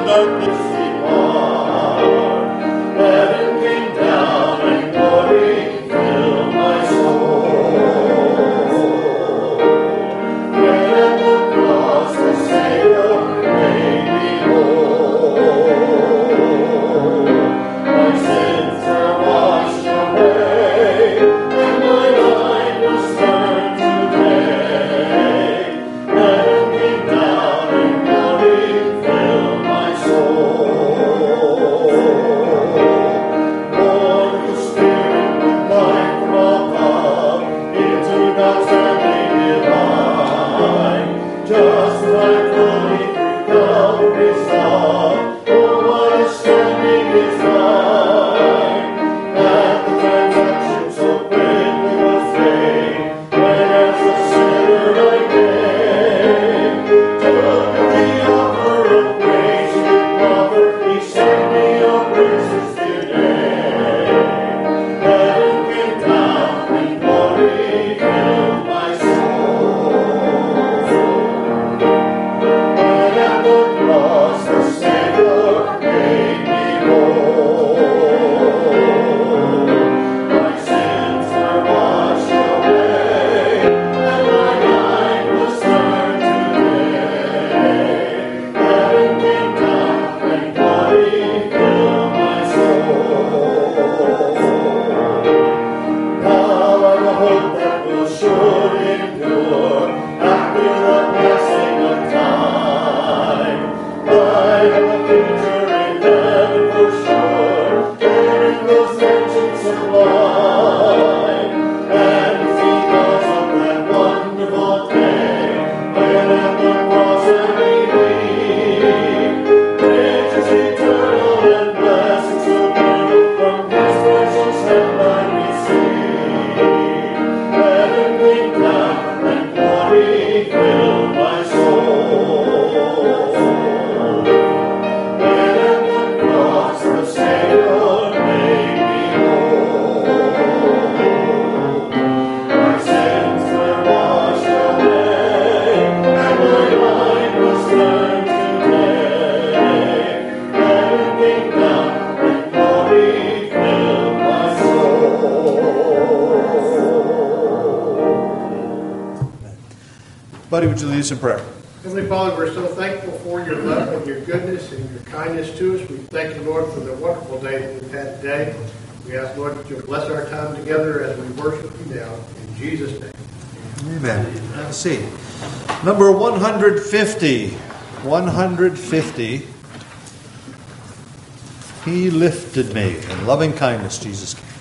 Buddy, would you lead us in prayer? Heavenly Father, we're so thankful for your love and your goodness and your kindness to us. We thank you, Lord, for the wonderful day that we've had today. We ask, Lord, that you'll bless our time together as we worship you now. In Jesus' name. Amen. Have a seat. Number 150. 150. He lifted me. In loving kindness, Jesus came.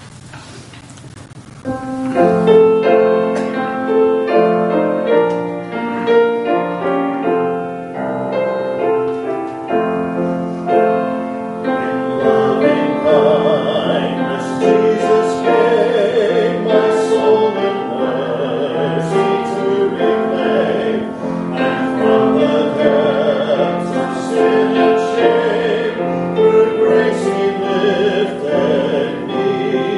Grace he lifted me.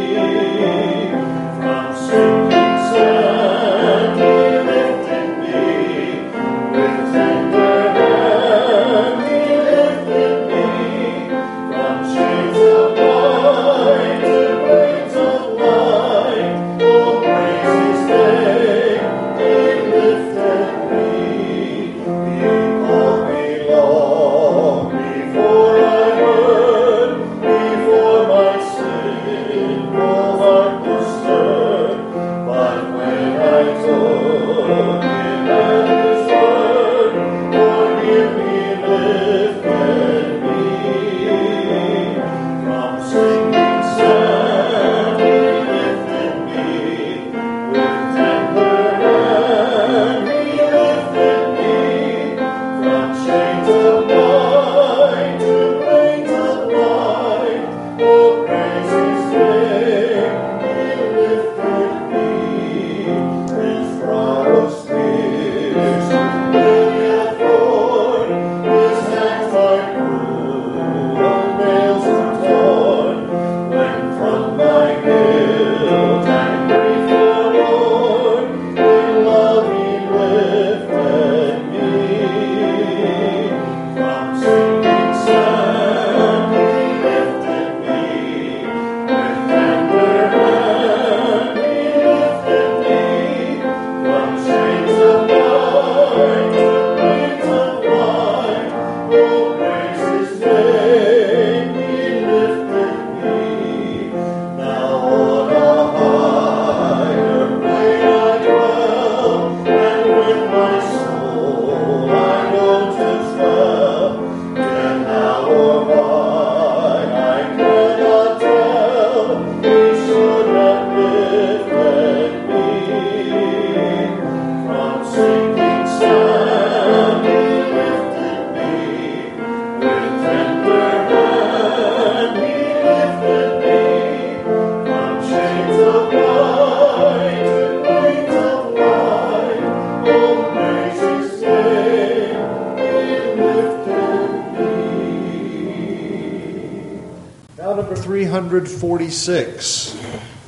Now number 346.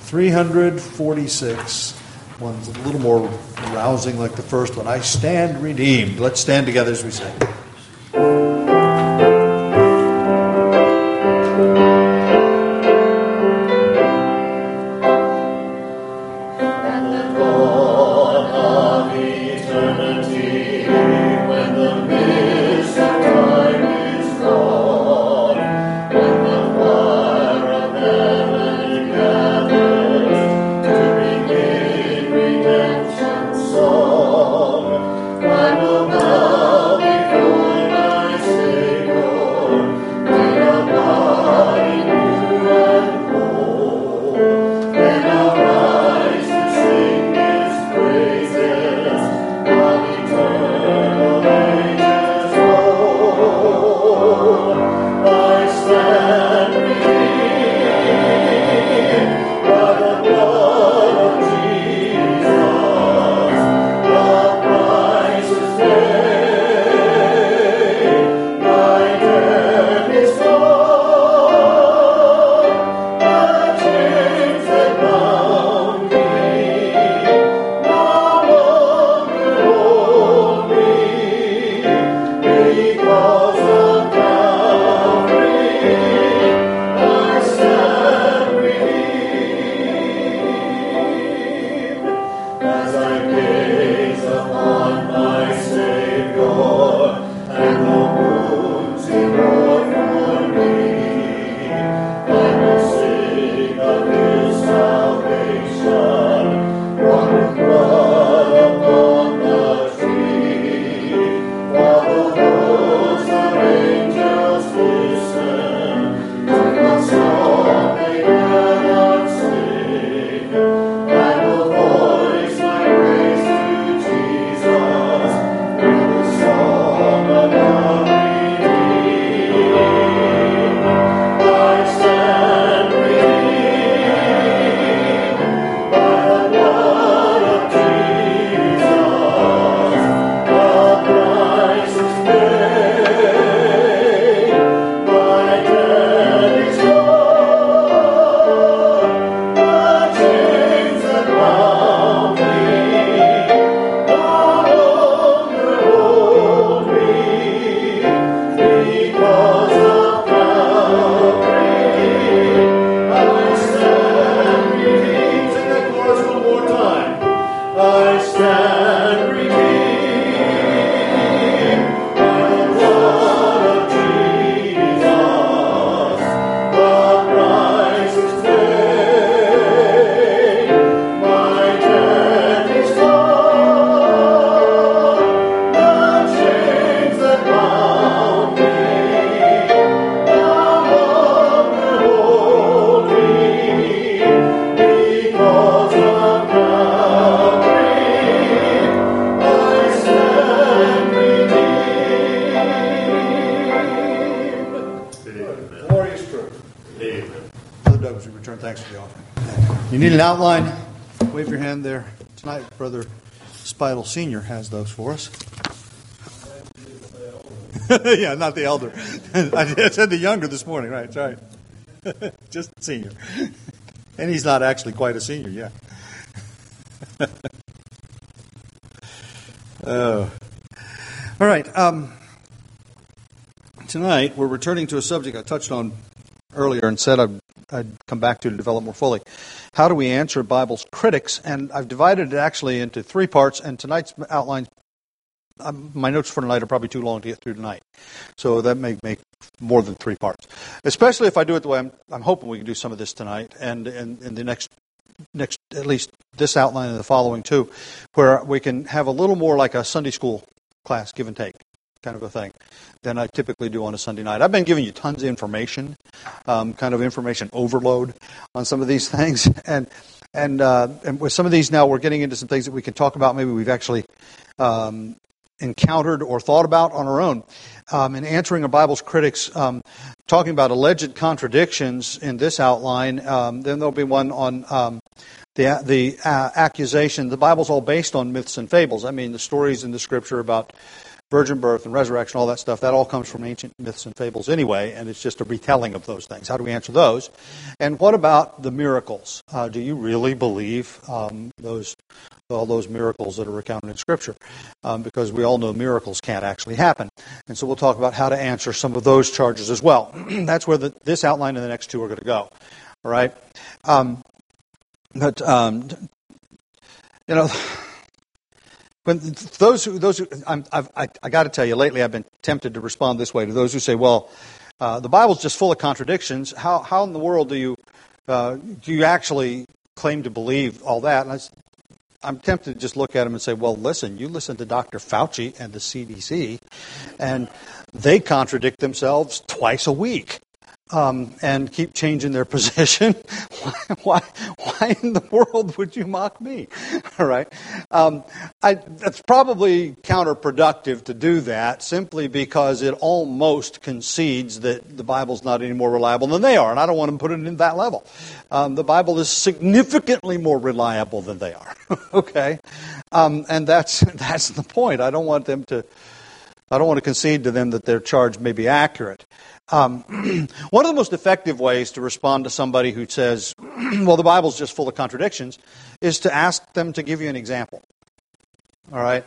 346. One's a little more rousing like the first one. I stand redeemed. Let's stand together as we sing. You need an outline? Wave your hand there. Tonight, Brother Spidel Sr. has those for us. Yeah, not the elder. I said the younger this morning, right? That's right. Just the senior. And he's not actually quite a senior yet. All right. Tonight, we're returning to a subject I touched on earlier and said I'd come back to develop more fully. How do we answer Bible's critics? And I've divided it actually into three parts, and tonight's outline, my notes for tonight are probably too long to get through tonight. So that may make more than three parts. Especially if I do it the way I'm hoping we can do some of this tonight, and in the next, at least this outline and the following two, where we can have a little more like a Sunday school class, give and take kind of a thing, than I typically do on a Sunday night. I've been giving you tons of information, kind of information overload on some of these things, and with some of these now we're getting into some things that we can talk about. Maybe we've actually encountered or thought about on our own. In answering a Bible's critics, talking about alleged contradictions in this outline. Then there'll be one on the accusation. The Bible's all based on myths and fables. I mean, the stories in the Scripture about virgin birth and resurrection, all that stuff, that all comes from ancient myths and fables anyway, and it's just a retelling of those things. How do we answer those? And what about the miracles? Do you really believe all those miracles that are recounted in Scripture? Because we all know miracles can't actually happen. And so we'll talk about how to answer some of those charges as well. That's where this outline and the next two are going to go. All right? When those who I got to tell you, lately I've been tempted to respond this way to those who say, "Well, the Bible's just full of contradictions. How in the world do you actually claim to believe all that?" And I'm tempted to just look at them and say, "Well, listen. You listen to Dr. Fauci and the CDC, and they contradict themselves twice a week." And keep changing their position. Why in the world would you mock me? All right. It's probably counterproductive to do that simply because it almost concedes that the Bible's not any more reliable than they are, and I don't want to put it in that level. The Bible is significantly more reliable than they are. Okay, and that's the point. I don't want to concede to them that their charge may be accurate. One of the most effective ways to respond to somebody who says, "Well, the Bible's just full of contradictions," is to ask them to give you an example. All right?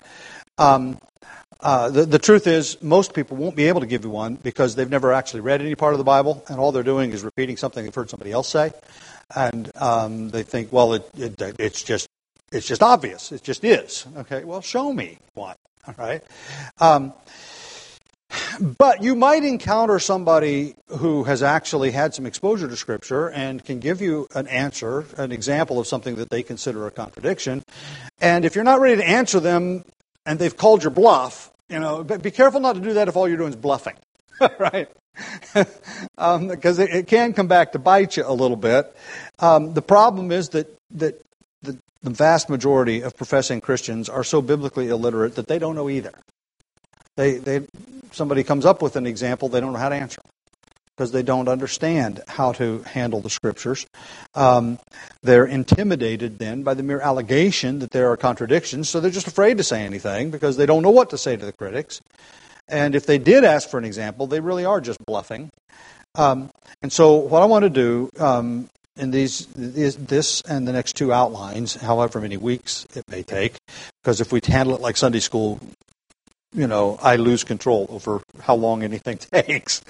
The truth is, most people won't be able to give you one because they've never actually read any part of the Bible, and all they're doing is repeating something they've heard somebody else say, and they think, "Well, it's just obvious. It just is." Okay, well, show me what. All right. But you might encounter somebody who has actually had some exposure to Scripture and can give you an answer, an example of something that they consider a contradiction. And if you're not ready to answer them and they've called your bluff, be careful not to do that if all you're doing is bluffing, right? Because it can come back to bite you a little bit. The problem is that the vast majority of professing Christians are so biblically illiterate that they don't know either. Somebody comes up with an example, they don't know how to answer because they don't understand how to handle the Scriptures. They're intimidated then by the mere allegation that there are contradictions, so they're just afraid to say anything because they don't know what to say to the critics. And if they did ask for an example, they really are just bluffing. And so what I want to do in this and the next two outlines, however many weeks it may take, because if we handle it like Sunday school, I lose control over how long anything takes.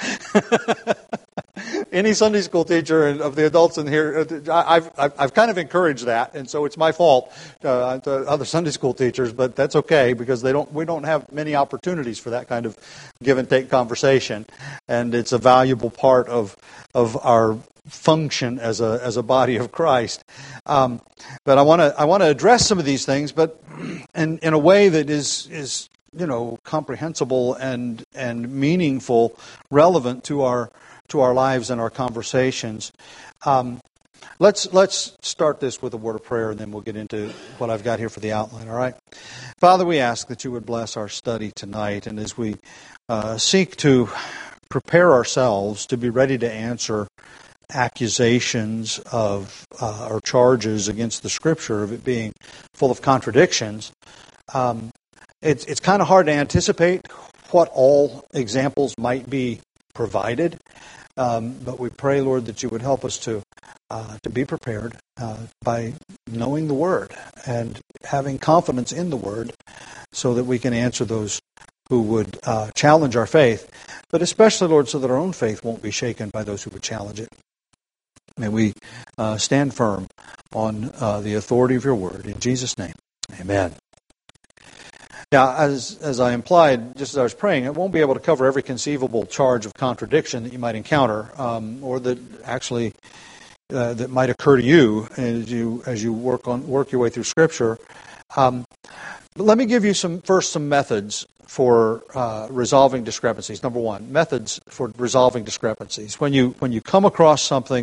Any Sunday school teacher of the adults in here, I've kind of encouraged that, and so it's my fault to other Sunday school teachers, but that's okay because we don't have many opportunities for that kind of give and take conversation, and it's a valuable part of our function as a body of Christ. But I want to address some of these things, but in a way that is comprehensible and meaningful, relevant to our lives and our conversations. Let's start this with a word of prayer, and then we'll get into what I've got here for the outline. All right, Father, we ask that you would bless our study tonight, and as we seek to prepare ourselves to be ready to answer accusations of or charges against the Scripture of it being full of contradictions. It's kind of hard to anticipate what all examples might be provided, but we pray, Lord, that you would help us to be prepared by knowing the Word and having confidence in the Word so that we can answer those who would challenge our faith, but especially, Lord, so that our own faith won't be shaken by those who would challenge it. May we stand firm on the authority of your Word. In Jesus' name, amen. Now, as I implied, just as I was praying, it won't be able to cover every conceivable charge of contradiction that you might encounter, or that actually that might occur to you as you work your way through Scripture. But let me give you some methods for resolving discrepancies. Number one, methods for resolving discrepancies. When you come across something,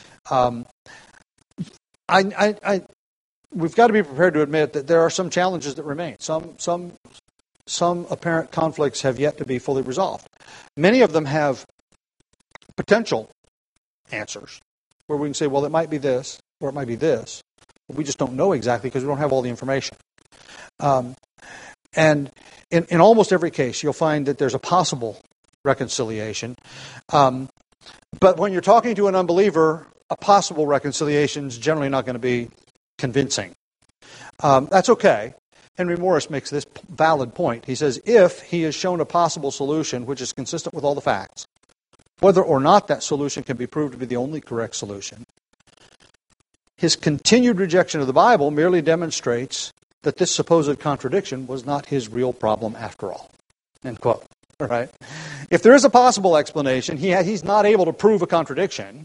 we've got to be prepared to admit that there are some challenges that remain. Some apparent conflicts have yet to be fully resolved. Many of them have potential answers, where we can say, well, it might be this, or it might be this. But we just don't know exactly because we don't have all the information. And in almost every case, you'll find that there's a possible reconciliation. But when you're talking to an unbeliever, a possible reconciliation is generally not going to be convincing. That's okay. Henry Morris makes this valid point. He says, if he has shown a possible solution which is consistent with all the facts, whether or not that solution can be proved to be the only correct solution, his continued rejection of the Bible merely demonstrates that this supposed contradiction was not his real problem after all. End quote. All right? If there is a possible explanation, he's not able to prove a contradiction.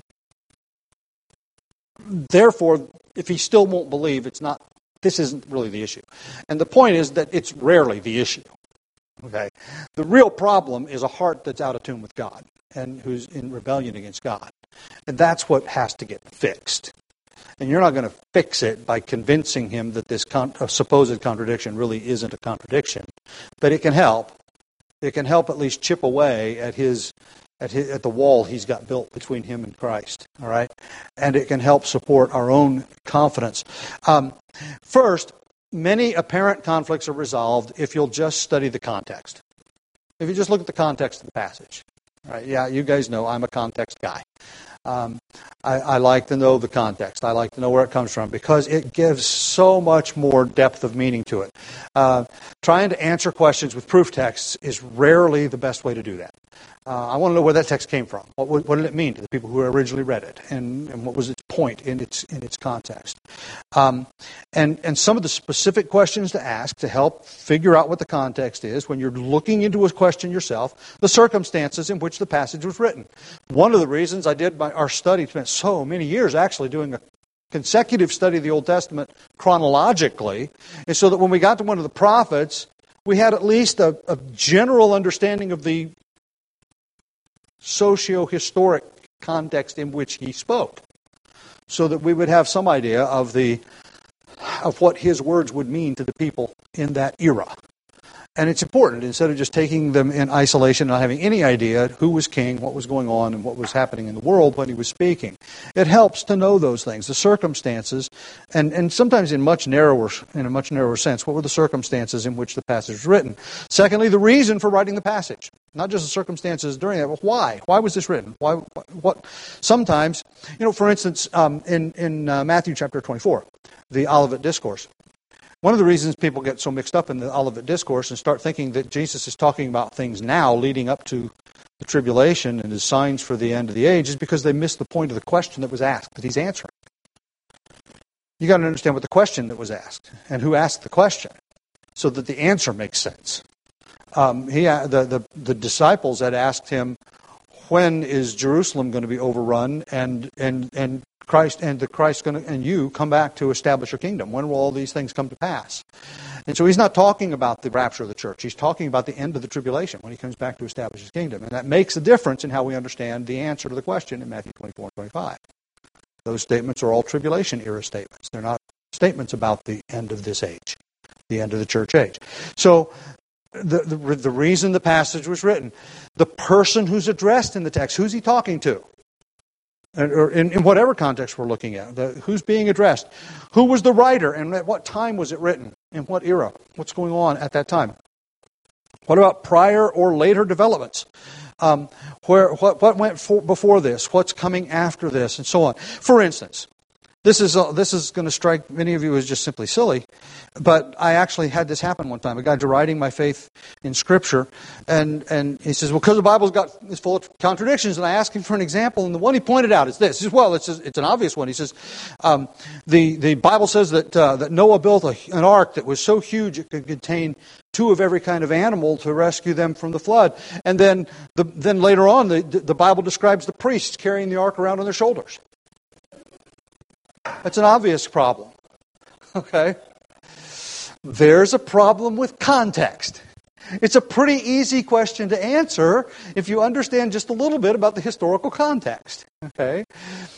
Therefore, if he still won't believe, this isn't really the issue. And the point is that it's rarely the issue. Okay? The real problem is a heart that's out of tune with God and who's in rebellion against God. And that's what has to get fixed. And you're not going to fix it by convincing him that this supposed contradiction really isn't a contradiction. But it can help. It can help at least chip away at the wall he's got built between him and Christ. All right? And it can help support our own confidence. First, many apparent conflicts are resolved if you'll just study the context. If you just look at the context of the passage. Right? Yeah, you guys know I'm a context guy. I like to know the context. I like to know where it comes from because it gives so much more depth of meaning to it. Trying to answer questions with proof texts is rarely the best way to do that. I want to know where that text came from. What did it mean to the people who originally read it, and what was its point in its context? And some of the specific questions to ask to help figure out what the context is when you're looking into a question yourself, the circumstances in which the passage was written. One of the reasons I did our study, spent so many years actually doing a consecutive study of the Old Testament chronologically, is so that when we got to one of the prophets, we had at least a general understanding of the socio-historic context in which he spoke, so that we would have some idea of what his words would mean to the people in that era. And it's important, instead of just taking them in isolation, not having any idea who was king, what was going on, and what was happening in the world when he was speaking. It helps to know those things, the circumstances, and sometimes in a much narrower sense, what were the circumstances in which the passage was written. Secondly, the reason for writing the passage. Not just the circumstances during it, but why? Why was this written? What? Sometimes, for instance, in Matthew chapter 24, the Olivet Discourse. One of the reasons people get so mixed up in the Olivet Discourse and start thinking that Jesus is talking about things now leading up to the tribulation and his signs for the end of the age is because they missed the point of the question that was asked, that he's answering. You got to understand what the question that was asked and who asked the question so that the answer makes sense. The disciples had asked him, when is Jerusalem going to be overrun and Christ and you come back to establish your kingdom? When will all these things come to pass? And so he's not talking about the rapture of the church. He's talking about the end of the tribulation when he comes back to establish his kingdom. And that makes a difference in how we understand the answer to the question in Matthew 24 and 25. Those statements are all tribulation era statements. They're not statements about the end of this age, the end of the church age. So the reason the passage was written, the person who's addressed in the text, who's he talking to? Or in whatever context we're looking at, who's being addressed? Who was the writer, and at what time was it written? In what era? What's going on at that time? What about prior or later developments? What went before this? What's coming after this? And so on. For instance, this is going to strike many of you as just simply silly, but I actually had this happen one time. A guy deriding my faith in Scripture, and he says, well, because the Bible's is full of contradictions, and I asked him for an example, and the one he pointed out is this. He says, well, it's an obvious one. He says, the Bible says that Noah built an ark that was so huge it could contain 2 of every kind of animal to rescue them from the flood. And then later on, the Bible describes the priests carrying the ark around on their shoulders. That's an obvious problem. Okay? There's a problem with context. It's a pretty easy question to answer if you understand just a little bit about the historical context. Okay?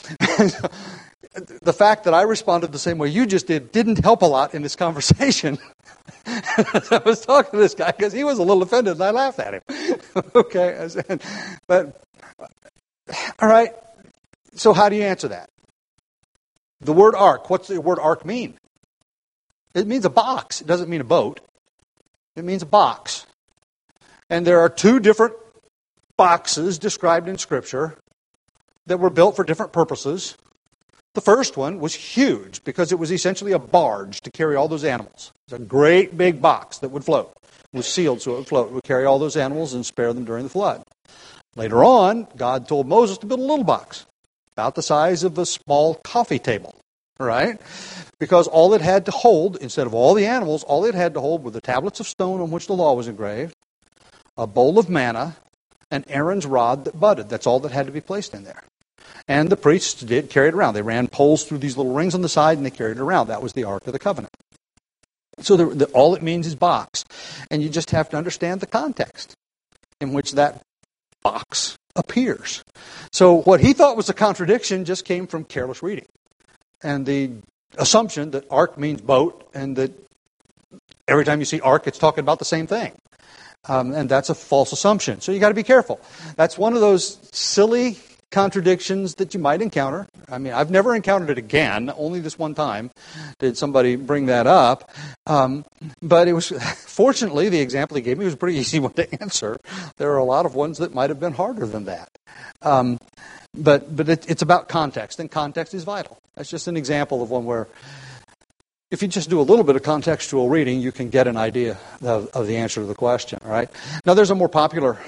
The fact that I responded the same way you just did didn't help a lot in this conversation. I was talking to this guy because he was a little offended and I laughed at him. Okay? But All right, so how do you answer that? The word ark, what's the word ark mean? It means a box. It doesn't mean a boat. It means a box. And there are two different boxes described in Scripture that were built for different purposes. The first one was huge because it was essentially a barge to carry all those animals. It was a great big box that would float. It was sealed so it would float. It would carry all those animals and spare them during the flood. Later on, God told Moses to build a little box, about the size of a small coffee table, right? Because all it had to hold, instead of all the animals, all it had to hold were the tablets of stone on which the law was engraved, a bowl of manna, and Aaron's rod that budded. That's all that had to be placed in there. And the priests did carry it around. They ran poles through these little rings on the side, and they carried it around. That was the Ark of the Covenant. So all it means is box. And you just have to understand the context in which that box appears. So what he thought was a contradiction just came from careless reading. And the assumption that ark means boat, and that every time you see ark, it's talking about the same thing. And that's a false assumption. So you got to be careful. That's one of those silly contradictions that you might encounter. I mean, I've never encountered it again. Only this one time did somebody bring that up. But it was, fortunately, the example he gave me was a pretty easy one to answer. There are a lot of ones that might have been harder than that. But it's about context, and context is vital. That's just an example of one where if you just do a little bit of contextual reading, you can get an idea of the answer to the question. All right. Now, there's a more popular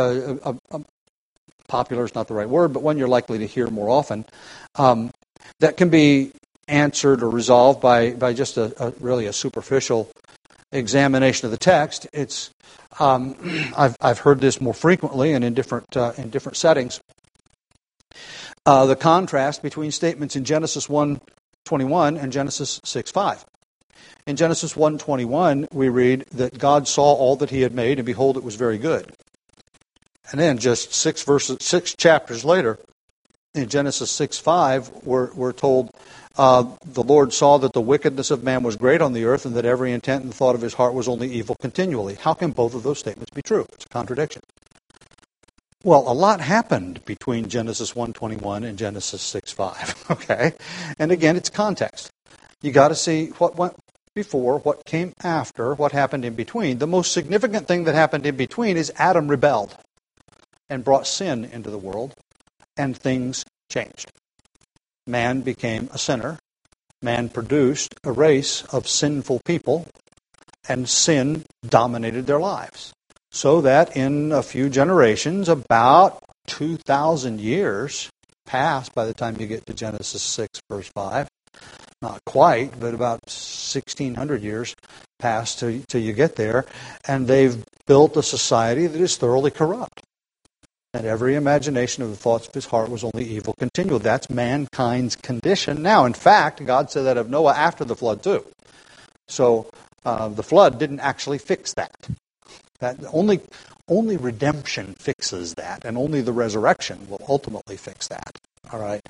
popular is not the right word, but one you're likely to hear more often, that can be answered or resolved by just really a superficial examination of the text. It's I've heard this more frequently and in different settings. The contrast between statements in Genesis 1:21 and Genesis 6:5. In Genesis 1:21, we read that God saw all that He had made, and behold, it was very good. And then just 6 chapters later, in Genesis 6:5, we're told, the Lord saw that the wickedness of man was great on the earth, and that every intent and thought of his heart was only evil continually. How can both of those statements be true? It's a contradiction. Well, a lot happened between Genesis 1:21 and Genesis 6:5, okay? And again, it's context. You got to see what went before, what came after, what happened in between. The most significant thing that happened in between is Adam rebelled and brought sin into the world, and things changed. Man became a sinner. Man produced a race of sinful people, and sin dominated their lives. So that in a few generations, about 2,000 years passed by the time you get to Genesis 6, verse 5. Not quite, but about 1,600 years passed till you get there. And they've built a society that is thoroughly corrupt. And every imagination of the thoughts of his heart was only evil continual. That's mankind's condition. Now, in fact, God said that of Noah after the flood too. So the flood didn't actually fix that. That only redemption fixes that, and only the resurrection will ultimately fix that. All right.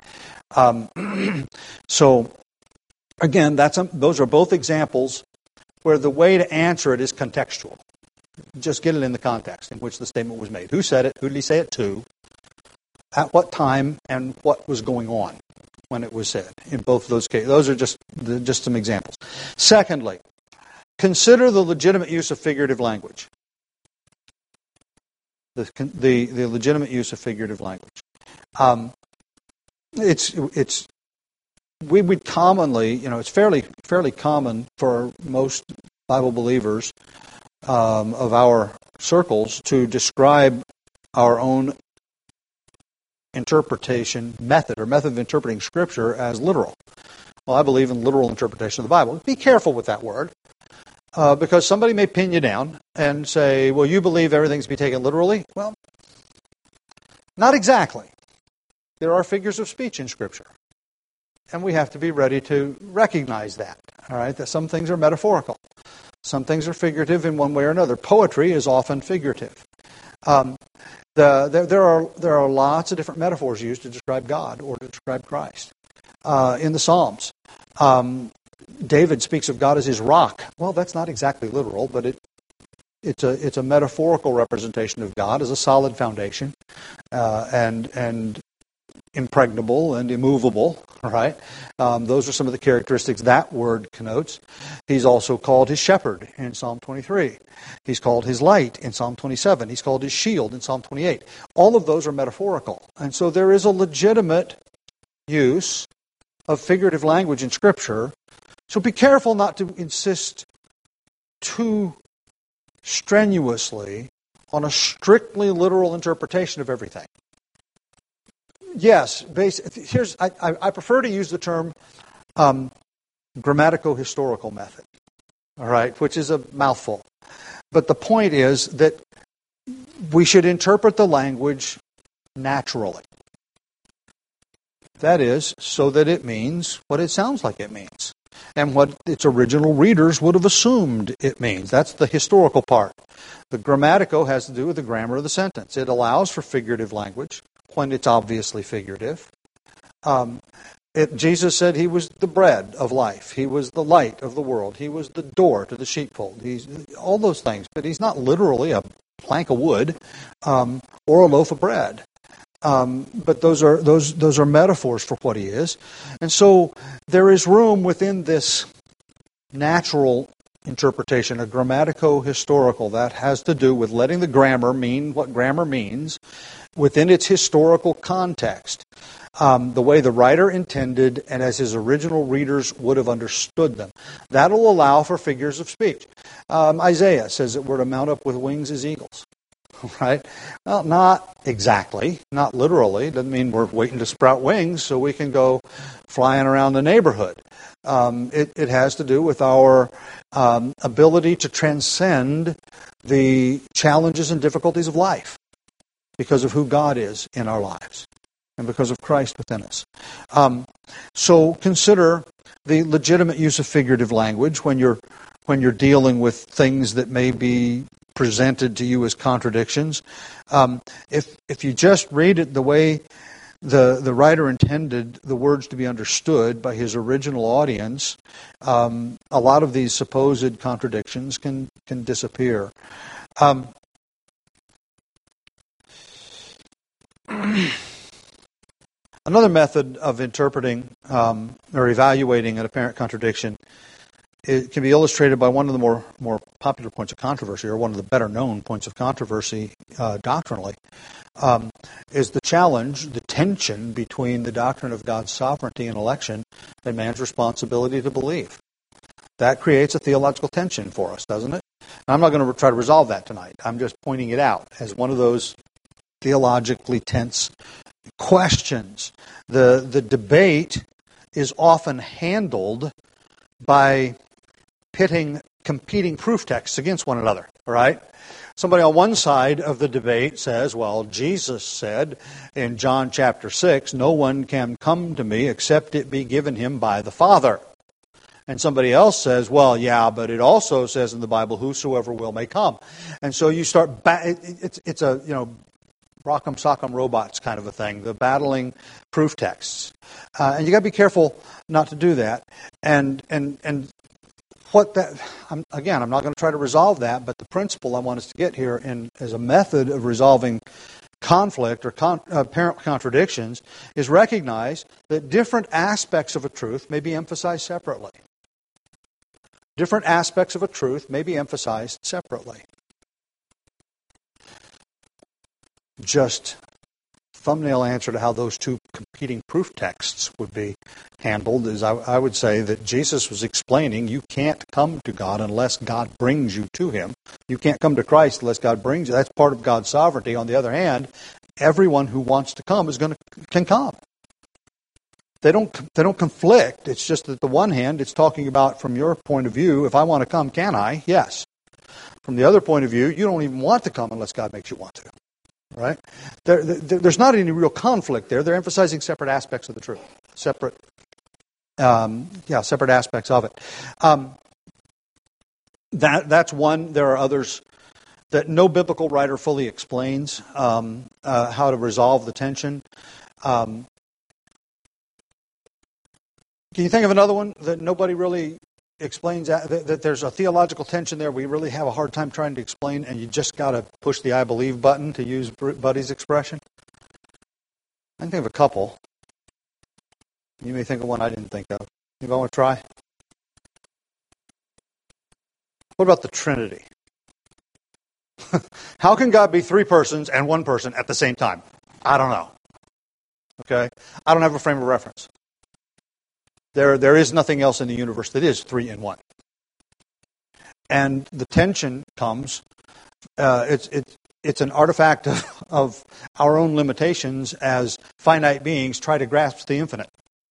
So again, those are both examples where the way to answer it is contextual. Just get it in the context in which the statement was made. Who said it? Who did he say it to? At what time? And what was going on when it was said? In both of those cases, those are just some examples. Secondly, consider the legitimate use of figurative language. The legitimate use of figurative language. We would commonly, it's fairly common for most Bible believers of our circles to describe our own interpretation method of interpreting Scripture as literal. Well, I believe in literal interpretation of the Bible. Be careful with that word, because somebody may pin you down and say, well, you believe everything's to be taken literally? Well, not exactly. There are figures of speech in Scripture, and we have to be ready to recognize that. All right, that some things are metaphorical. Some things are figurative in one way or another. Poetry is often figurative. There are lots of different metaphors used to describe God or to describe Christ. In the Psalms, David speaks of God as his rock. Well, that's not exactly literal, but it's a metaphorical representation of God as a solid foundation, and impregnable and immovable, right? Those are some of the characteristics that word connotes. He's also called his shepherd in Psalm 23. He's called his light in Psalm 27. He's called his shield in Psalm 28. All of those are metaphorical. And so there is a legitimate use of figurative language in Scripture. So be careful not to insist too strenuously on a strictly literal interpretation of everything. Yes, I prefer to use the term grammatico-historical method, all right, which is a mouthful. But the point is that we should interpret the language naturally. That is, so that it means what it sounds like it means, and what its original readers would have assumed it means. That's the historical part. The grammatico has to do with the grammar of the sentence. It allows for figurative language when it's obviously figurative. Jesus said he was the bread of life. He was the light of the world. He was the door to the sheepfold. He's all those things, but he's not literally a plank of wood or a loaf of bread. But those are metaphors for what he is. And so there is room within this natural interpretation, a grammatico-historical, that has to do with letting the grammar mean what grammar means within its historical context, the way the writer intended and as his original readers would have understood them. That'll allow for figures of speech. Isaiah says that we're to mount up with wings as eagles. Right? Well, not exactly, not literally. Doesn't mean we're waiting to sprout wings so we can go flying around the neighborhood. It has to do with our ability to transcend the challenges and difficulties of life because of who God is in our lives and because of Christ within us. So consider the legitimate use of figurative language when you're dealing with things that may be presented to you as contradictions. If you just read it the way the writer intended the words to be understood by his original audience, a lot of these supposed contradictions can disappear. Another method of interpreting or evaluating an apparent contradiction, it can be illustrated by one of the more popular points of controversy, or one of the better known points of controversy doctrinally, is the challenge, the tension between the doctrine of God's sovereignty and election and man's responsibility to believe. That creates a theological tension for us, doesn't it? And I'm not going to try to resolve that tonight. I'm just pointing it out as one of those theologically tense questions. The debate is often handled by pitting competing proof texts against one another, right? Somebody on one side of the debate says, well, Jesus said in John chapter 6, no one can come to me except it be given him by the Father. And somebody else says, well, yeah, but it also says in the Bible, whosoever will may come. And so you start, it's a, rock'em sock'em robots kind of a thing, the battling proof texts. And you got to be careful not to do that. And what that, I'm not going to try to resolve that, but the principle I want us to get here as a method of resolving conflict or apparent contradictions is recognize that different aspects of a truth may be emphasized separately. Different aspects of a truth may be emphasized separately. Just thumbnail answer to how those two competing proof texts would be handled is I would say that Jesus was explaining you can't come to God unless God brings you to Him. You can't come to Christ unless God brings you. That's part of God's sovereignty. On the other hand, everyone who wants to come can come. They don't conflict. It's just that the one hand, it's talking about from your point of view, if I want to come, can I? Yes. From the other point of view, you don't even want to come unless God makes you want to. Right? There's not any real conflict there. They're emphasizing separate aspects of the truth. Separate aspects of it. That's one. There are others that no biblical writer fully explains how to resolve the tension. Can you think of another one that nobody really explains that there's a theological tension there we really have a hard time trying to explain, and you just got to push the I believe button, to use Buddy's expression? I can think of a couple. You may think of one I didn't think of. Anybody want to try? What about the Trinity? How can God be three persons and one person at the same time? I don't know. Okay? I don't have a frame of reference. There is nothing else in the universe that is three in one. And the tension comes, it's an artifact of our own limitations as finite beings try to grasp the infinite.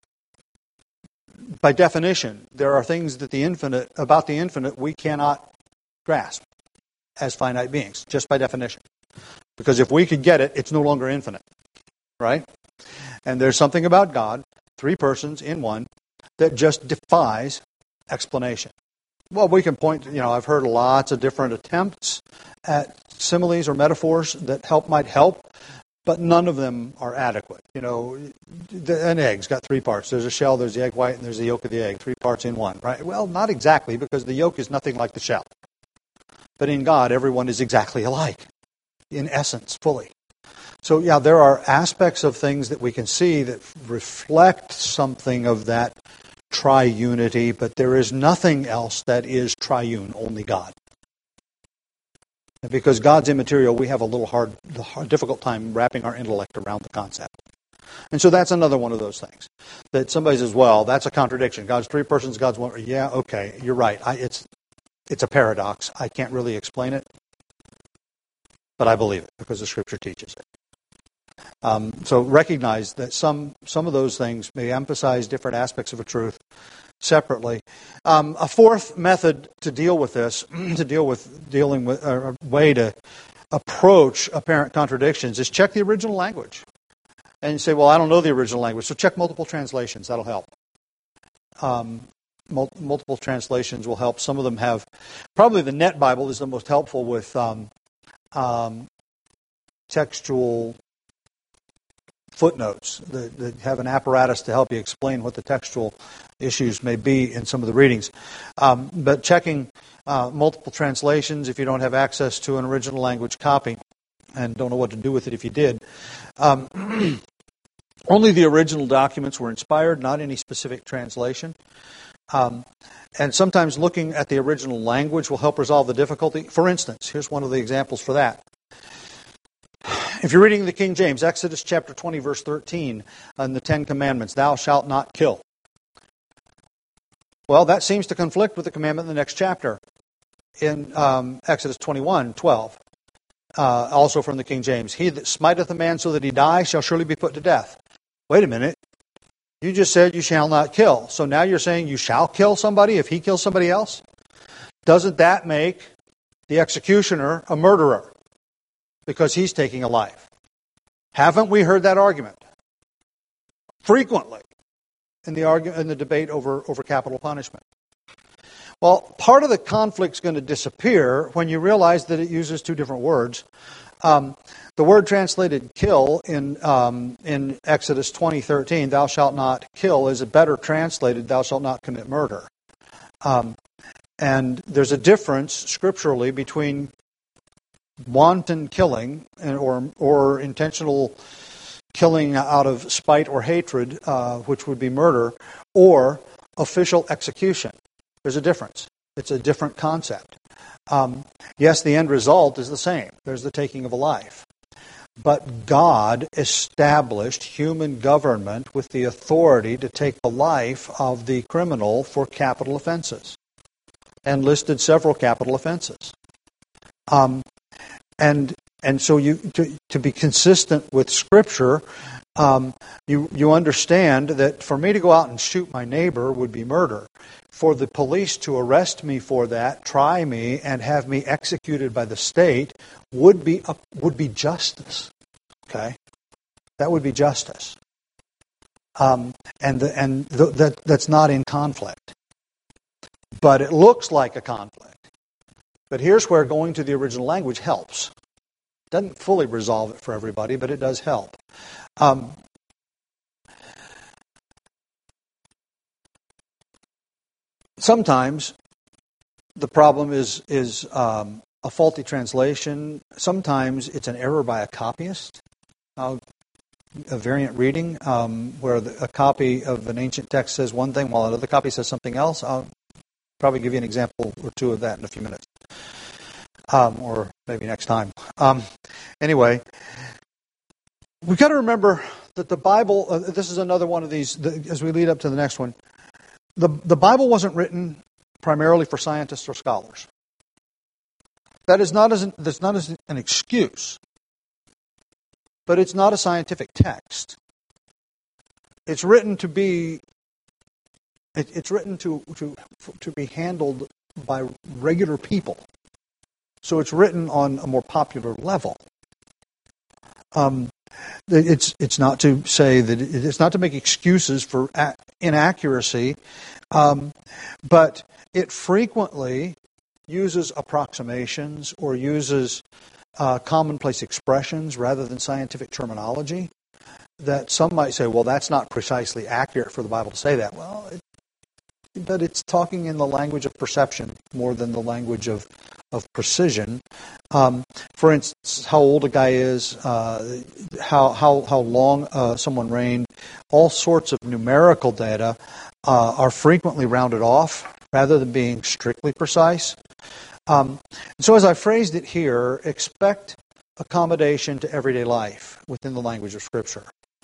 By definition, there are things about the infinite we cannot grasp as finite beings, just by definition. Because if we could get it, it's no longer infinite. Right? And there's something about God, three persons in one, that just defies explanation. Well, we can point, I've heard lots of different attempts at similes or metaphors that might help, but none of them are adequate. An egg's got three parts. There's a shell, there's the egg white, and there's the yolk of the egg. 3 parts in one, right? Well, not exactly, because the yolk is nothing like the shell. But in God, everyone is exactly alike, in essence, fully. So, yeah, there are aspects of things that we can see that reflect something of that triunity, but there is nothing else that is triune, only God. And because God's immaterial, we have a difficult time wrapping our intellect around the concept. And so that's another one of those things that somebody says, well, that's a contradiction. God's three persons, God's one. Yeah, okay, you're right. It's a paradox. I can't really explain it, but I believe it because the Scripture teaches it. So recognize that some of those things may emphasize different aspects of a truth separately. A fourth method to deal with this, a way to approach apparent contradictions, is check the original language. And you say, well, I don't know the original language, so check multiple translations. That'll help. Multiple translations will help. Some of them have, probably the Net Bible is the most helpful with textual footnotes that have an apparatus to help you explain what the textual issues may be in some of the readings. But checking multiple translations, if you don't have access to an original language copy and don't know what to do with it if you did, only the original documents were inspired, not any specific translation. And sometimes looking at the original language will help resolve the difficulty. For instance, here's one of the examples for that. If you're reading the King James, Exodus chapter 20, verse 13, and the Ten Commandments, thou shalt not kill. Well, that seems to conflict with the commandment in the next chapter, in Exodus 21, 12, also from the King James. He that smiteth a man so that he die shall surely be put to death. Wait a minute. You just said you shall not kill. So now you're saying you shall kill somebody if he kills somebody else? Doesn't that make the executioner a murderer? Because he's taking a life. Haven't we heard that argument? Frequently in the debate over capital punishment. Well, part of the conflict's going to disappear when you realize that it uses two different words. The word translated kill in Exodus 20:13, thou shalt not kill, is better translated, thou shalt not commit murder. And there's a difference scripturally between wanton killing or intentional killing out of spite or hatred, which would be murder, or official execution. There's a difference. It's a different concept. Yes, the end result is the same. There's the taking of a life. But God established human government with the authority to take the life of the criminal for capital offenses, and listed several capital offenses. And so to be consistent with Scripture, you understand that for me to go out and shoot my neighbor would be murder. For the police to arrest me for that, try me, and have me executed by the state would be justice. Okay, that would be justice, that's not in conflict. But it looks like a conflict. But here's where going to the original language helps. It doesn't fully resolve it for everybody, but it does help. Sometimes the problem is a faulty translation. Sometimes it's an error by a copyist, a variant reading, where a copy of an ancient text says one thing while another copy says something else. I'll probably give you an example or two of that in a few minutes, or maybe next time. Anyway, we've got to remember that the Bible, this is another one of these, as we lead up to the next one, the Bible wasn't written primarily for scientists or scholars. That's not as an excuse, but it's not a scientific text. It's written to be be handled by regular people. So it's written on a more popular level. It's not to say that it's not to make excuses for inaccuracy, but it frequently uses approximations or uses commonplace expressions rather than scientific terminology. That some might say, well, that's not precisely accurate for the Bible to say that. Well, but it's talking in the language of perception more than the language of precision. For instance, how old a guy is, how long someone reigned, all sorts of numerical data are frequently rounded off rather than being strictly precise. So as I phrased it here, expect accommodation to everyday life within the language of Scripture.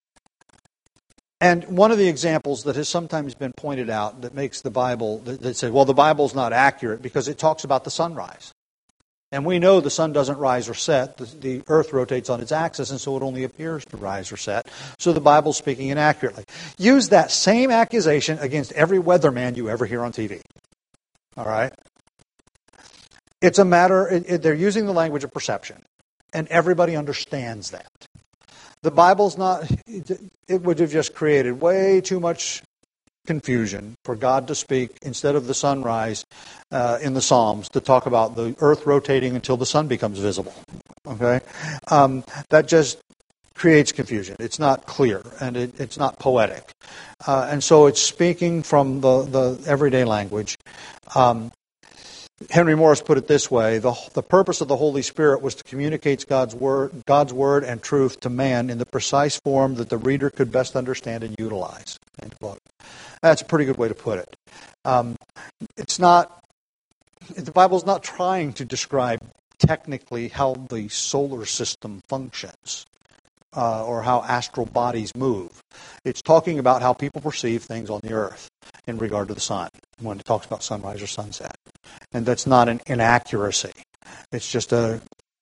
And one of the examples that has sometimes been pointed out that makes the Bible, that says, well, the Bible's not accurate because it talks about the sunrise. And we know the sun doesn't rise or set. The earth rotates on its axis, and so it only appears to rise or set. So the Bible's speaking inaccurately. Use that same accusation against every weatherman you ever hear on TV. All right? It's a matter, they're using the language of perception, and everybody understands that. The Bible's not, it would have just created way too much confusion for God to speak, instead of the sunrise in the Psalms, to talk about the earth rotating until the sun becomes visible. Okay? That just creates confusion. It's not clear, and it's not poetic. And so it's speaking from the everyday language. Henry Morris put it this way: the purpose of the Holy Spirit was to communicate God's word and truth to man in the precise form that the reader could best understand and utilize. End quote. That's a pretty good way to put it. It's not. The Bible's not trying to describe technically how the solar system functions or how astral bodies move. It's talking about how people perceive things on the earth in regard to the sun, when it talks about sunrise or sunset. And that's not an inaccuracy. It's just an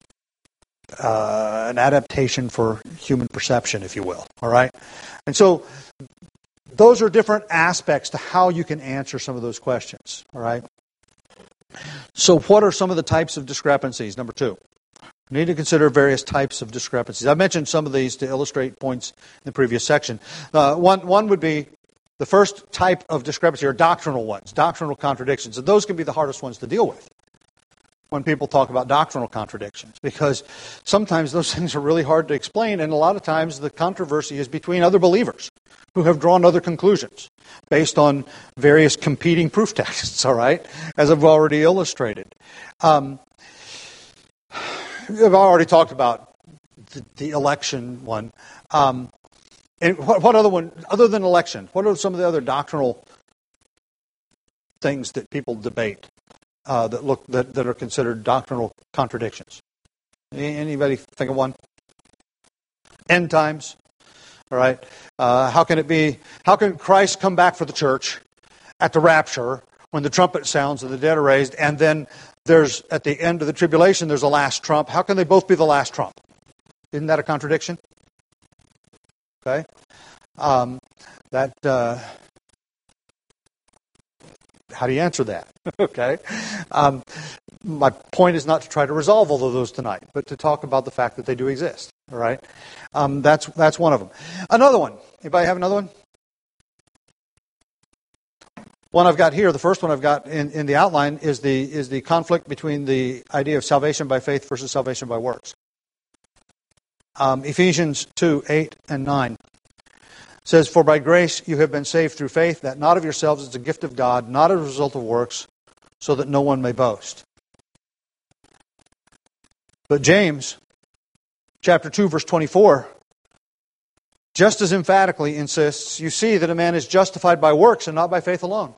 adaptation for human perception, if you will. All right? And so those are different aspects to how you can answer some of those questions. All right? So what are some of the types of discrepancies? Number 2. We need to consider various types of discrepancies. I mentioned some of these to illustrate points in the previous section. One would be the first type of discrepancy are doctrinal ones, doctrinal contradictions. And those can be the hardest ones to deal with when people talk about doctrinal contradictions, because sometimes those things are really hard to explain, and a lot of times the controversy is between other believers who have drawn other conclusions based on various competing proof texts, all right, as I've already illustrated. I've already talked about the election one. And what other one, other than election, what are some of the other doctrinal things that people debate that are considered doctrinal contradictions? Anybody think of one? End times. All right. How can Christ come back for the church at the rapture when the trumpet sounds and the dead are raised, and then there's, at the end of the tribulation, there's a last trump? How can they both be the last trump? Isn't that a contradiction? Okay? How do you answer that? Okay? My point is not to try to resolve all of those tonight, but to talk about the fact that they do exist. All right? That's one of them. Another one. Anybody have another one? One I've got here, the first one I've got in the outline is the conflict between the idea of salvation by faith versus salvation by works. Ephesians 2:8 and 9 says, "For by grace you have been saved through faith, that not of yourselves, it's a gift of God, not as a result of works, so that no one may boast." But James, chapter 2, verse 24, just as emphatically insists, "You see that a man is justified by works and not by faith alone."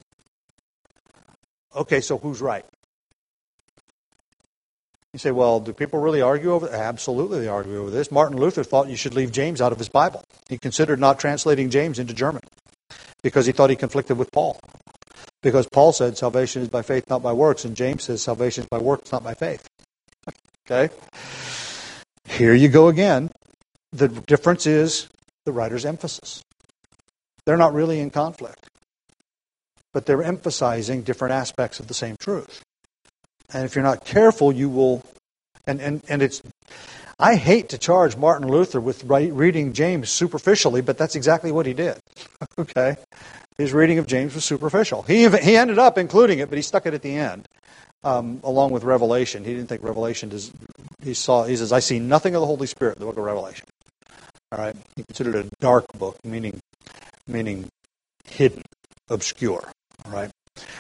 Okay, so who's right? You say, well, do people really argue over it? Absolutely they argue over this. Martin Luther thought you should leave James out of his Bible. He considered not translating James into German because he thought he conflicted with Paul. Because Paul said salvation is by faith, not by works, and James says salvation is by works, not by faith. Okay? Here you go again. The difference is the writer's emphasis. They're not really in conflict, but they're emphasizing different aspects of the same truth. And if you're not careful, you will... And it's... I hate to charge Martin Luther with reading James superficially, but that's exactly what he did. Okay? His reading of James was superficial. He ended up including it, but he stuck it at the end, along with Revelation. He didn't think Revelation does... He says, "I see nothing of the Holy Spirit in the book of Revelation." All right? He considered it a dark book, meaning hidden, obscure. All right?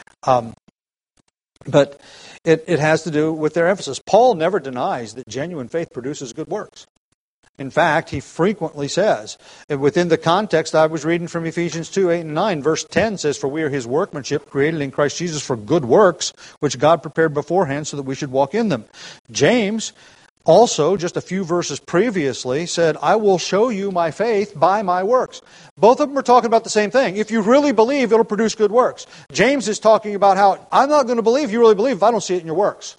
But it has to do with their emphasis. Paul never denies that genuine faith produces good works. In fact, he frequently says, and within the context I was reading from Ephesians 2, 8 and 9, verse 10 says, "For we are his workmanship, created in Christ Jesus for good works, which God prepared beforehand so that we should walk in them." James also, just a few verses previously, said, "I will show you my faith by my works." Both of them are talking about the same thing. If you really believe, it'll produce good works. James is talking about how, I'm not going to believe you really believe if I don't see it in your works.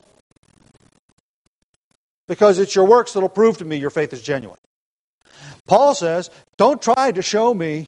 Because it's your works that'll prove to me your faith is genuine. Paul says, don't try to show me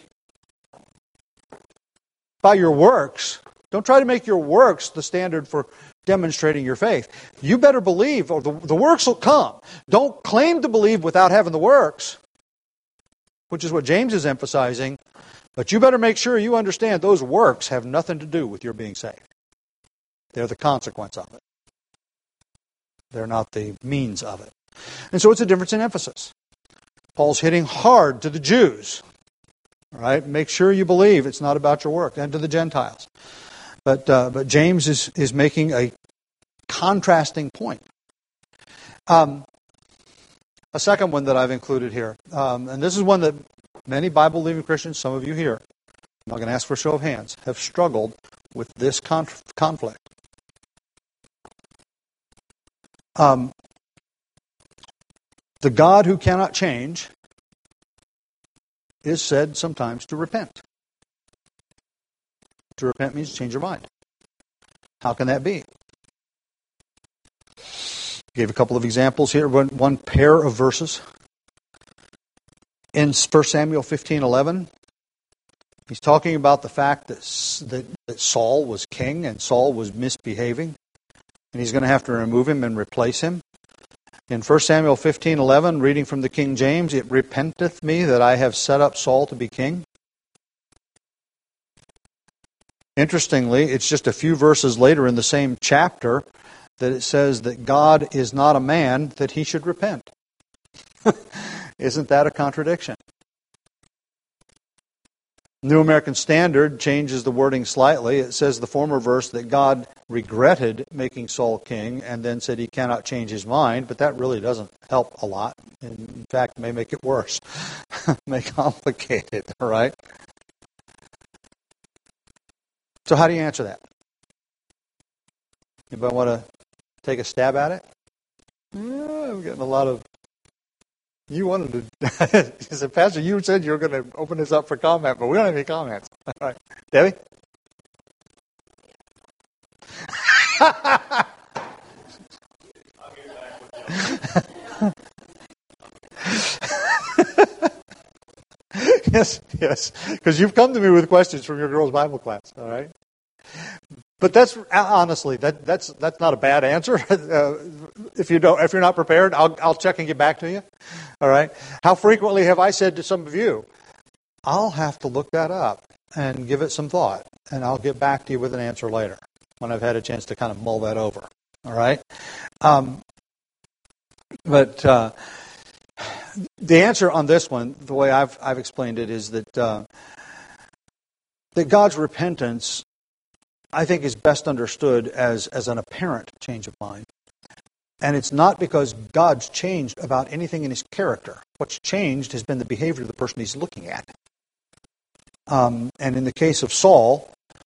by your works. Don't try to make your works the standard for demonstrating your faith. You better believe, or the works will come. Don't claim to believe without having the works, which is what James is emphasizing. But you better make sure you understand those works have nothing to do with your being saved. They're the consequence of it. They're not the means of it. And so it's a difference in emphasis. Paul's hitting hard to the Jews. All right? Make sure you believe it's not about your work, and to the Gentiles. But James is making a contrasting point. A second one that I've included here, and this is one that many Bible-believing Christians, some of you here, I'm not going to ask for a show of hands, have struggled with this conflict. The God who cannot change is said sometimes to repent. To repent means change your mind. How can that be? Gave a couple of examples here. One pair of verses. In 1 Samuel 15:11, he's talking about the fact that Saul was king and Saul was misbehaving, and he's going to have to remove him and replace him. In 1 Samuel 15:11, reading from the King James, "It repenteth me that I have set up Saul to be king." Interestingly, it's just a few verses later in the same chapter that it says that God is not a man that he should repent. Isn't that a contradiction? New American Standard changes the wording slightly. It says the former verse that God regretted making Saul king and then said he cannot change his mind, but that really doesn't help a lot. In fact, may make it worse, may complicate it, all right? So how do you answer that? Anybody want to take a stab at it? Yeah, I'm getting a lot of... You wanted to... He said, Pastor, you said you were going to open this up for comment, but we don't have any comments. All right. Debbie? Yes. Because you've come to me with questions from your girls' Bible class, all right? But that's honestly that's not a bad answer. If you're not prepared, I'll check and get back to you. All right. How frequently have I said to some of you, I'll have to look that up and give it some thought, and I'll get back to you with an answer later when I've had a chance to kind of mull that over. All right. But the answer on this one, the way I've explained it, is that God's repentance, I think, is best understood as an apparent change of mind. And it's not because God's changed about anything in his character. What's changed has been the behavior of the person he's looking at. And in the case of Saul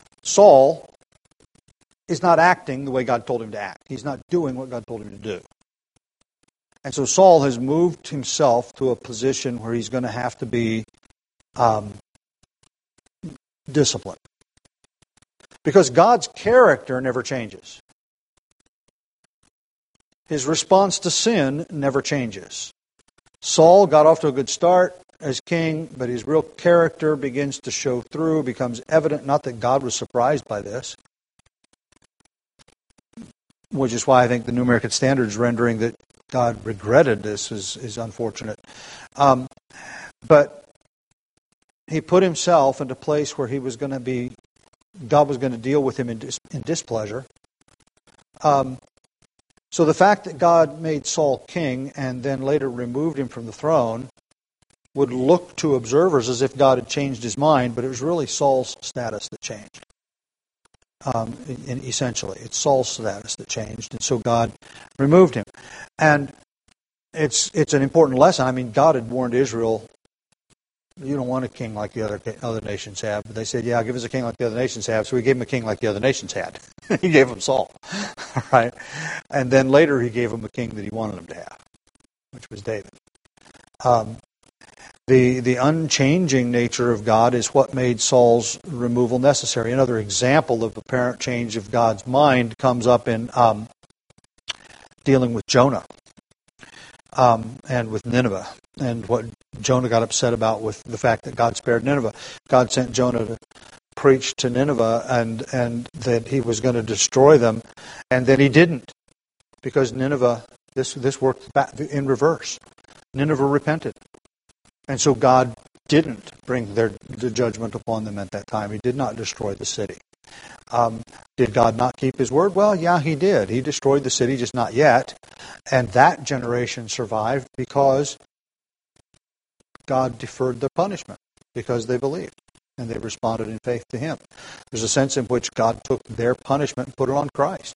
is not acting the way God told him to act. He's not doing what God told him to do. And so Saul has moved himself to a position where he's going to have to be disciplined. Because God's character never changes. His response to sin never changes. Saul got off to a good start as king, but his real character begins to show through, becomes evident. Not that God was surprised by this, which is why I think the New American Standard's rendering that God regretted this is unfortunate. But he put himself into a place where he was going to be, God was going to deal with him in displeasure. So the fact that God made Saul king and then later removed him from the throne would look to observers as if God had changed his mind, but it was really Saul's status that changed. Essentially, it's Saul's status that changed, and so God removed him. And it's an important lesson. I mean, God had warned Israel, you don't want a king like the other nations have. But they said, yeah, give us a king like the other nations have. So he gave him a king like the other nations had. He gave him Saul. Right? And then later he gave him a king that he wanted him to have, which was David. The unchanging nature of God is what made Saul's removal necessary. Another example of apparent change of God's mind comes up in dealing with Jonah and with Nineveh, and what Jonah got upset about with the fact that God spared Nineveh. God sent Jonah to preach to Nineveh and that he was going to destroy them, and then he didn't, because Nineveh, this worked back in reverse. Nineveh repented. And so God didn't bring the judgment upon them at that time. He did not destroy the city. Did God not keep his word? Well, yeah, he did. He destroyed the city, just not yet. And that generation survived because God deferred the punishment, because they believed and they responded in faith to him. There's a sense in which God took their punishment and put it on Christ.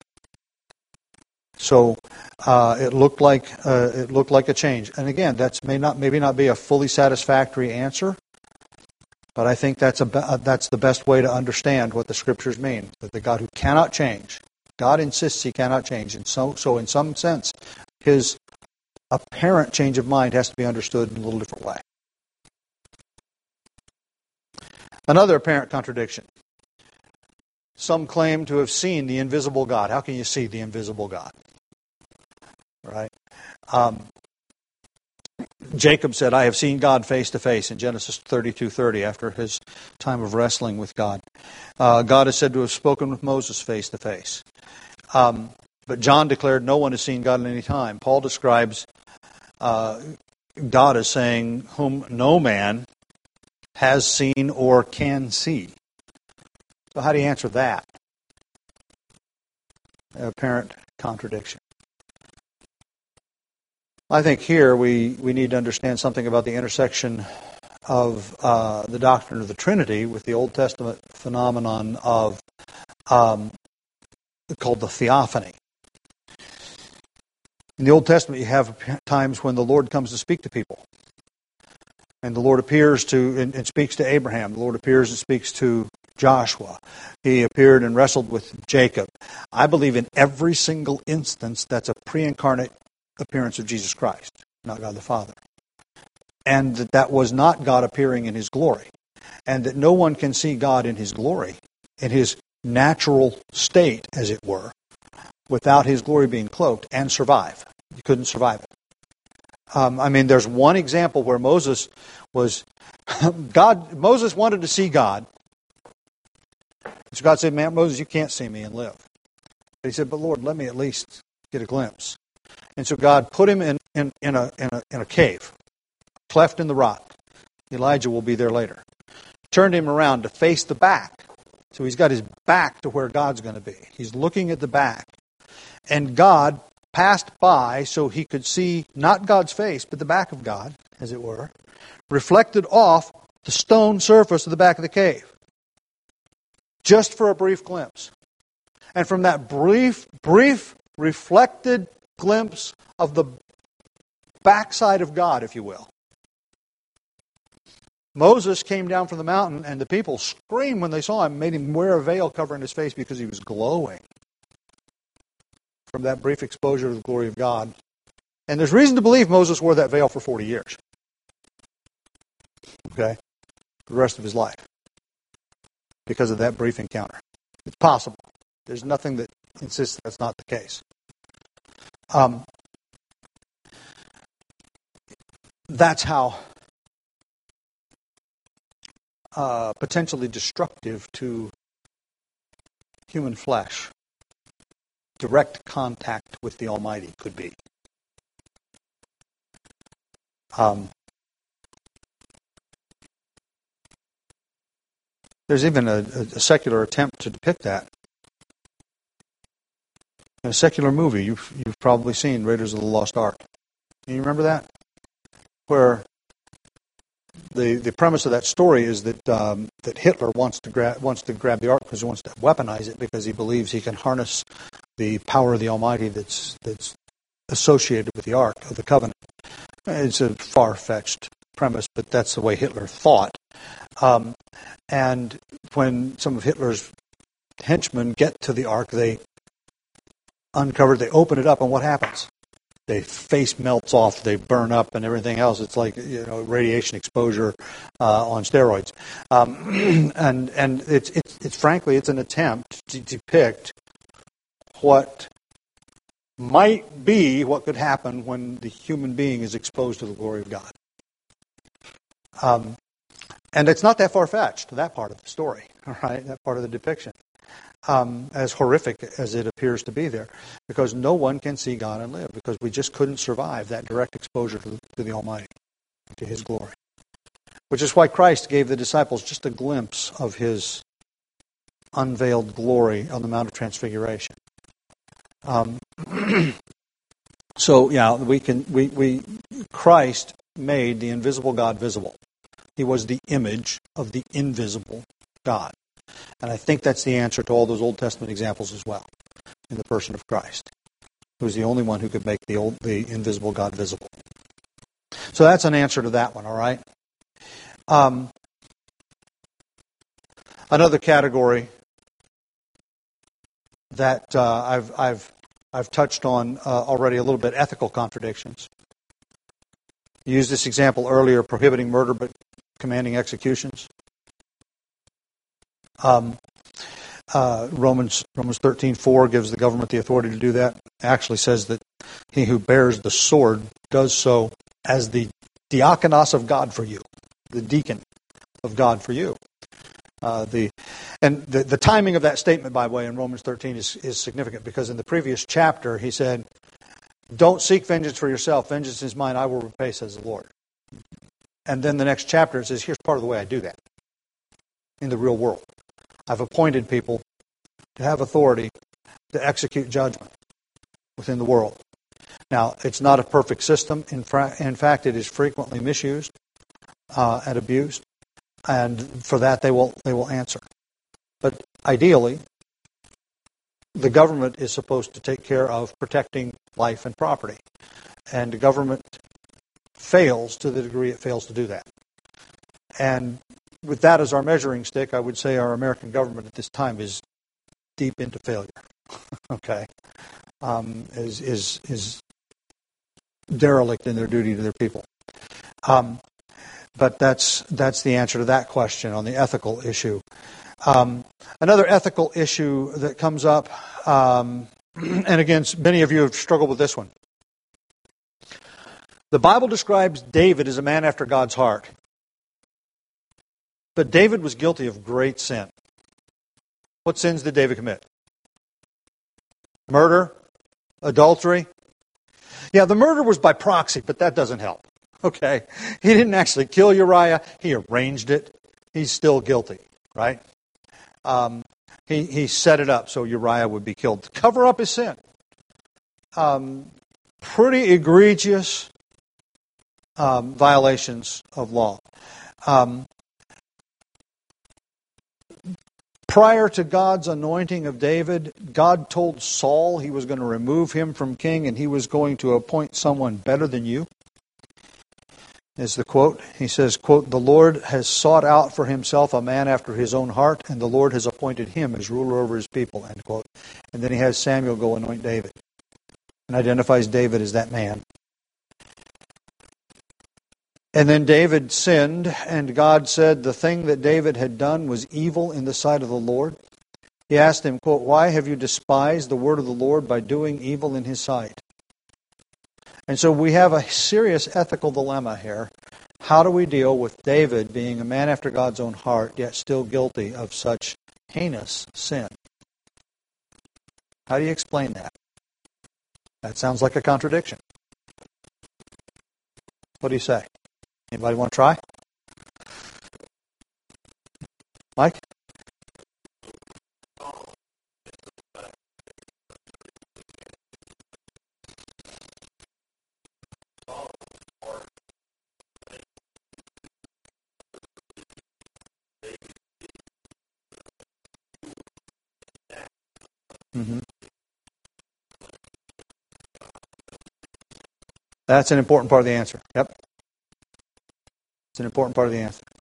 So it looked like a change. And again, that's maybe not be a fully satisfactory answer, but I think that's the best way to understand what the Scriptures mean. That the God who cannot change, God insists he cannot change, and so in some sense, his apparent change of mind has to be understood in a little different way. Another apparent contradiction. Some claim to have seen the invisible God. How can you see the invisible God? Right? Jacob said, I have seen God face to face in Genesis 32:30 after his time of wrestling with God. God is said to have spoken with Moses face to face. But John declared no one has seen God at any time. Paul describes God as saying, whom no man has seen or can see. So how do you answer that? Apparent contradiction. I think here we need to understand something about the intersection of the doctrine of the Trinity with the Old Testament phenomenon of called the theophany. In the Old Testament, you have times when the Lord comes to speak to people. And the Lord appears to and speaks to Abraham. The Lord appears and speaks to Joshua. He appeared and wrestled with Jacob. I believe in every single instance that's a pre-incarnate appearance of Jesus Christ, not God the Father. And that was not God appearing in his glory. And that no one can see God in his glory, in his natural state, as it were, without his glory being cloaked, and survive. You couldn't survive it. There's one example where Moses wanted to see God. So God said, man, Moses, you can't see me and live. But he said, but Lord, let me at least get a glimpse. And so God put him in a cave, cleft in the rock. Elijah will be there later. Turned him around to face the back. So he's got his back to where God's going to be. He's looking at the back. And God passed by so he could see not God's face, but the back of God. as it were, reflected off the stone surface of the back of the cave. Just for a brief glimpse. And from that brief reflected glimpse of the backside of God, if you will, Moses came down from the mountain, and the people screamed when they saw him, made him wear a veil covering his face because he was glowing from that brief exposure to the glory of God. And there's reason to believe Moses wore that veil for 40 years. Okay? The rest of his life. Because of that brief encounter. It's possible. There's nothing that insists that's not the case. That's how potentially destructive to human flesh direct contact with the Almighty could be. There's even a secular attempt to depict that. In a secular movie, you've probably seen Raiders of the Lost Ark. Can you remember that? Where the premise of that story is that that Hitler wants to grab the Ark because he wants to weaponize it because he believes he can harness the power of the Almighty that's associated with the Ark of the Covenant. It's a far-fetched premise, but that's the way Hitler thought. And when some of Hitler's henchmen get to the Ark, they open it up, and what happens? Their face melts off, they burn up, and everything else. It's like radiation exposure on steroids. And it's frankly, it's an attempt to depict what might be what could happen when the human being is exposed to the glory of God. And it's not that far-fetched, that part of the story, all right, that part of the depiction, as horrific as it appears to be there, because no one can see God and live, because we just couldn't survive that direct exposure to the Almighty, to His glory. Which is why Christ gave the disciples just a glimpse of His unveiled glory on the Mount of Transfiguration. So, yeah, Christ made the invisible God visible. He was the image of the invisible God. And I think that's the answer to all those Old Testament examples as well, in the person of Christ, who was the only one who could make the invisible God visible. So that's an answer to that one, all right? Another category that I've touched on already a little bit, ethical contradictions. You used this example earlier, prohibiting murder but commanding executions. Romans 13:4 gives the government the authority to do that. It actually says that he who bears the sword does so as the diakonos of God for you, the deacon of God for you. The timing of that statement, by the way, in Romans 13 is significant, because in the previous chapter he said, "Don't seek vengeance for yourself. Vengeance is mine. I will repay," says the Lord. And then the next chapter it says, here's part of the way I do that in the real world. I've appointed people to have authority to execute judgment within the world. Now, it's not a perfect system. In fact, it is frequently misused and abused, and for that they will answer. But ideally, the government is supposed to take care of protecting life and property, and the government fails to the degree it fails to do that. And with that as our measuring stick, I would say our American government at this time is deep into failure. Okay, is derelict in their duty to their people. But that's the answer to that question on the ethical issue. Another ethical issue that comes up, and again, many of you have struggled with this one. The Bible describes David as a man after God's heart. But David was guilty of great sin. What sins did David commit? Murder? Adultery? Yeah, the murder was by proxy, but that doesn't help. Okay? He didn't actually kill Uriah. He arranged it. He's still guilty, right? He set it up so Uriah would be killed to cover up his sin. Pretty egregious violations of law. Prior to God's anointing of David, God told Saul he was going to remove him from king and he was going to appoint someone better than you. Is the quote. He says, quote, "The Lord has sought out for himself a man after his own heart, and the Lord has appointed him as ruler over his people," end quote. And then he has Samuel go anoint David and identifies David as that man. And then David sinned, and God said the thing that David had done was evil in the sight of the Lord. He asked him, quote, "Why have you despised the word of the Lord by doing evil in his sight?" And so we have a serious ethical dilemma here. How do we deal with David being a man after God's own heart, yet still guilty of such heinous sin? How do you explain that? That sounds like a contradiction. What do you say? Anybody want to try? Mike? Mm-hmm. That's an important part of the answer. Yep. It's an important part of the answer.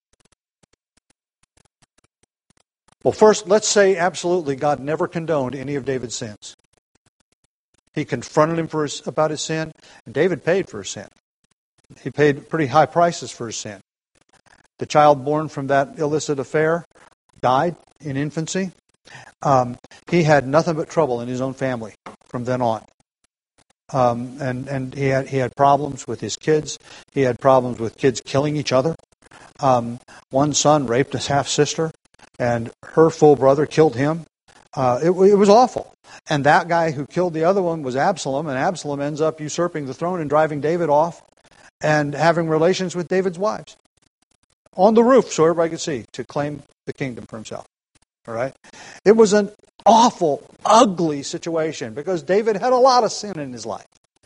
Well, first, let's say absolutely God never condoned any of David's sins. He confronted him about his sin, and David paid for his sin. He paid pretty high prices for his sin. The child born from that illicit affair died in infancy. He had nothing but trouble in his own family from then on. And he had problems with his kids. He had problems with kids killing each other. One son raped his half-sister, and her full brother killed him. It was awful. And that guy who killed the other one was Absalom, and Absalom ends up usurping the throne and driving David off and having relations with David's wives on the roof so everybody could see to claim the kingdom for himself. All right? It was an awful, ugly situation because David had a lot of sin in his life.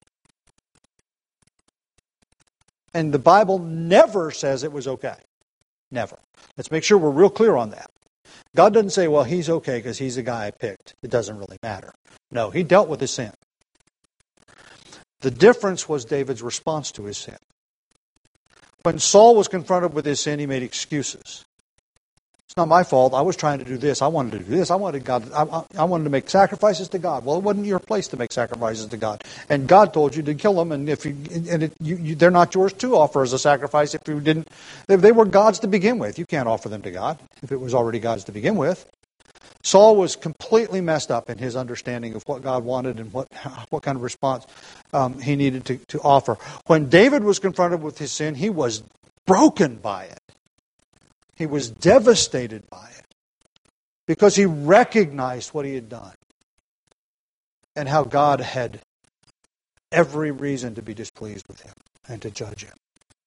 And the Bible never says it was okay. Never. Let's make sure we're real clear on that. God doesn't say, well, he's okay because he's the guy I picked. It doesn't really matter. No, he dealt with his sin. The difference was David's response to his sin. When Saul was confronted with his sin, he made excuses. It's not my fault. I was trying to do this. I wanted to do this. I wanted to make sacrifices to God. Well, it wasn't your place to make sacrifices to God. And God told you to kill them, and they're not yours to offer as a sacrifice if you didn't. They were God's to begin with. You can't offer them to God if it was already God's to begin with. Saul was completely messed up in his understanding of what God wanted and what kind of response he needed to offer. When David was confronted with his sin, he was broken by it. He was devastated by it because he recognized what he had done and how God had every reason to be displeased with him and to judge him.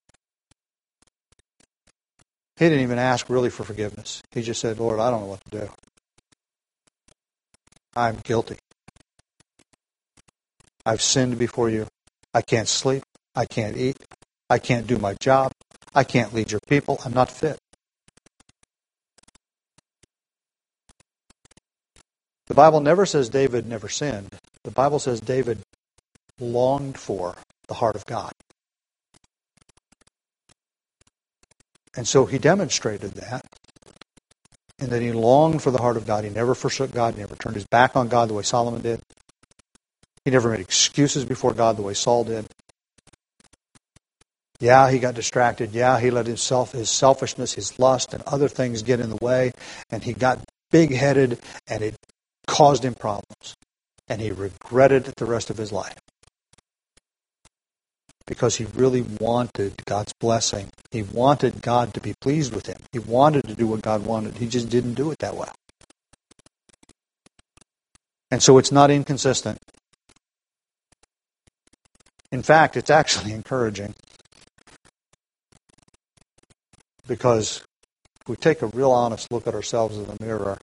He didn't even ask really for forgiveness. He just said, Lord, I don't know what to do. I'm guilty. I've sinned before you. I can't sleep. I can't eat. I can't do my job. I can't lead your people. I'm not fit. The Bible never says David never sinned. The Bible says David longed for the heart of God. And so he demonstrated that. And that he longed for the heart of God. He never forsook God. He never turned his back on God the way Solomon did. He never made excuses before God the way Saul did. Yeah, he got distracted. Yeah, he let his selfishness, his lust, and other things get in the way. And he got big-headed, and it caused him problems. And he regretted it the rest of his life. Because he really wanted God's blessing. He wanted God to be pleased with him. He wanted to do what God wanted. He just didn't do it that well. And so it's not inconsistent. In fact, it's actually encouraging. Because if we take a real honest look at ourselves in the mirror,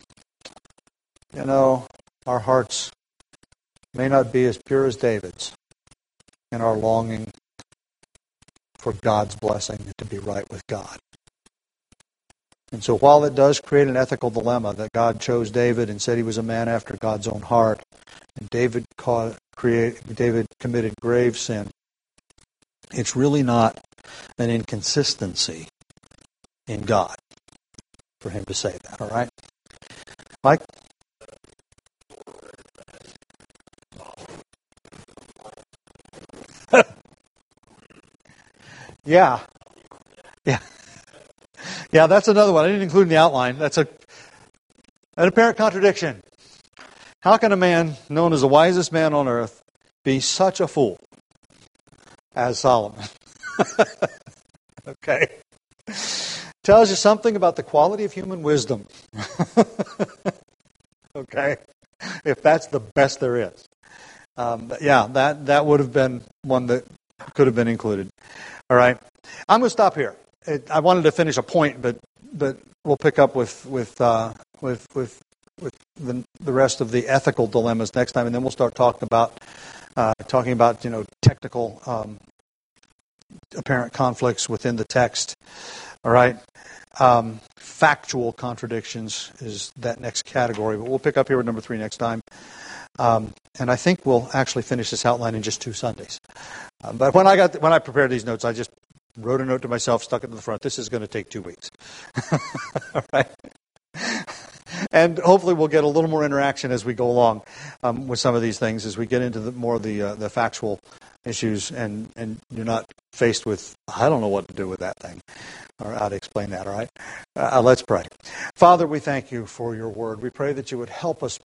our hearts may not be as pure as David's in our longing for God's blessing and to be right with God. And so while it does create an ethical dilemma that God chose David and said he was a man after God's own heart, and David committed grave sin, it's really not an inconsistency in God for him to say that, all right? Mike? Yeah. Yeah, that's another one. I didn't include in the outline. That's an apparent contradiction. How can a man known as the wisest man on earth be such a fool as Solomon? Okay. Tells you something about the quality of human wisdom. Okay. If that's the best there is. That would have been one that could have been included. All right. I'm going to stop here. I wanted to finish a point, but we'll pick up with the rest of the ethical dilemmas next time, and then we'll start talking about technical apparent conflicts within the text. All right. Factual contradictions is that next category, but we'll pick up here with number 3 next time. And I think we'll actually finish this outline in just 2 Sundays. But when I prepared these notes, I just wrote a note to myself, stuck it to the front. This is going to take 2 weeks. All right. And hopefully we'll get a little more interaction as we go along with some of these things, as we get into more of the factual issues, and you're not faced with, I don't know what to do with that thing, or how to explain that, all right? Let's pray. Father, we thank you for your word. We pray that you would help us